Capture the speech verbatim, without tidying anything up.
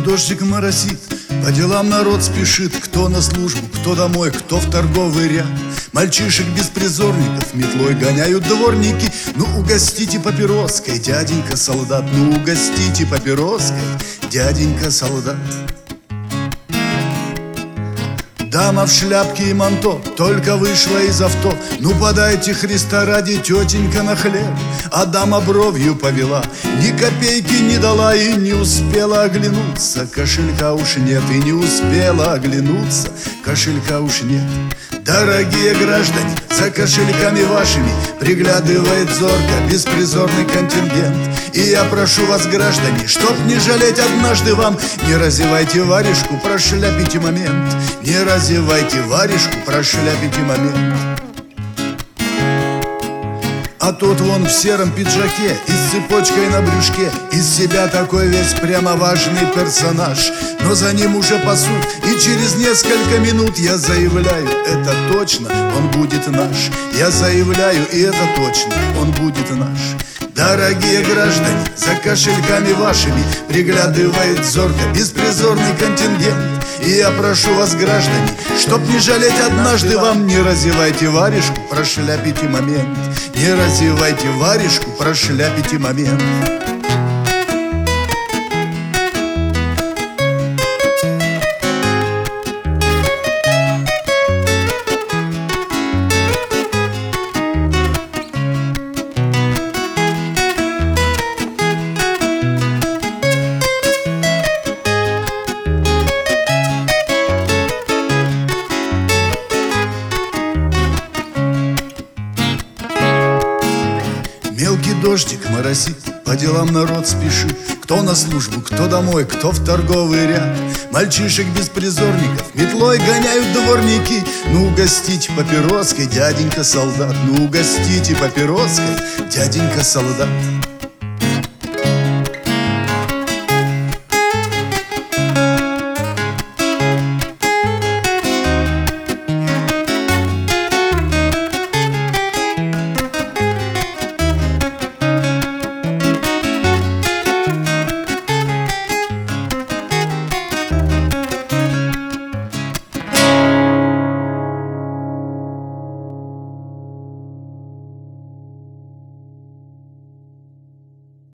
дождик моросит, по делам народ спешит. Кто на службу, кто домой, кто в торговый ряд. Мальчишек-беспризорников метлой гоняют дворники. Ну угостите папироской, дяденька солдат. Ну угостите папироской, дяденька солдат. Дама в шляпке и манто только вышла из авто. Ну подайте Христа ради, тетенька, на хлеб. А дама бровью повела, ни копейки не дала и не успела оглянуться. Кошелька уж нет, и не успела оглянуться. Кошелька уж нет. Дорогие граждане, за кошельками вашими приглядывает зорко беспризорный контингент. И я прошу вас, граждане, чтоб не жалеть однажды вам, не разевайте варежку, прошляпите момент. Не разевайте варежку, прошляпите момент. А тот вон в сером пиджаке и с цепочкой на брюшке, из себя такой весь прямо важный персонаж. Но за ним уже пасут, и через несколько минут, я заявляю, это точно, он будет наш. Я заявляю, и это точно, он будет наш. Дорогие граждане, за кошельками вашими приглядывает зорко беспризорный контингент. И я прошу вас, граждане, чтоб не жалеть однажды вам, не разевайте варежку, прошляпите момент. Не разевайте варежку, прошляпите момент. Мелкий дождик моросит, по делам народ спешит. Кто на службу, кто домой, кто в торговый ряд. Мальчишек-беспризорников метлой гоняют дворники. Ну угостите папироской, дяденька солдат. Ну угостите папироской, дяденька солдат.